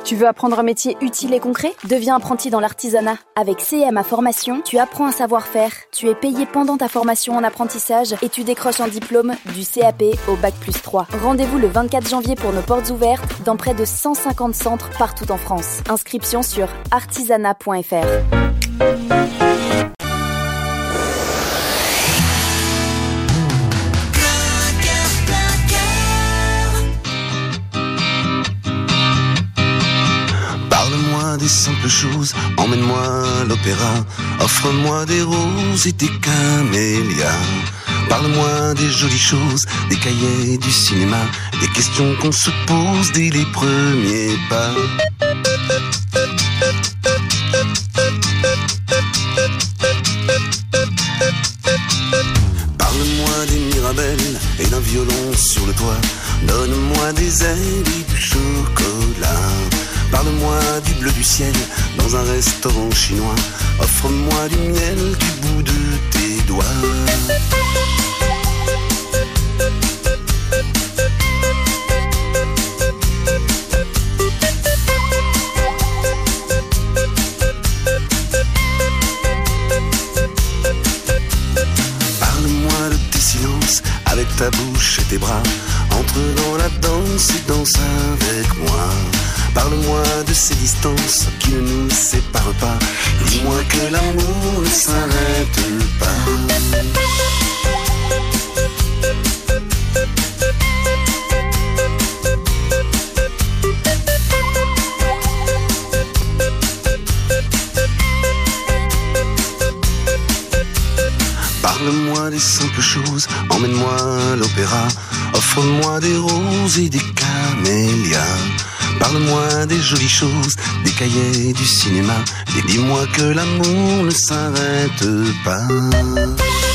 Tu veux apprendre un métier utile et concret ? Deviens apprenti dans l'artisanat. Avec CMA Formation, tu apprends un savoir-faire. Tu es payé pendant ta formation en apprentissage et tu décroches un diplôme du CAP au Bac+3. Rendez-vous le 24 janvier pour nos portes ouvertes dans près de 150 centres partout en France. Inscription sur artisanat.fr. Parle-moi des simples choses, emmène-moi à l'opéra, offre-moi des roses et des camélias. Parle-moi des jolies choses, des cahiers du cinéma, des questions qu'on se pose dès les premiers pas. Parle-moi des Mirabelles et d'un violon sur le toit. Donne-moi des ailes et du chocolat. Parle-moi du bleu du ciel dans un restaurant chinois. Offre-moi du miel du bout de tes doigts. Parle-moi de tes silences avec ta bouche et tes bras. Entre dans la danse et danse avec moi. Parle-moi de ces distances qui ne nous séparent pas. Dis-moi que l'amour ne s'arrête pas. Parle-moi des simples choses, emmène-moi à l'opéra. Offre-moi des roses et des camélias. Parle-moi des jolies choses, des cahiers du cinéma. Et dis-moi que l'amour ne s'arrête pas.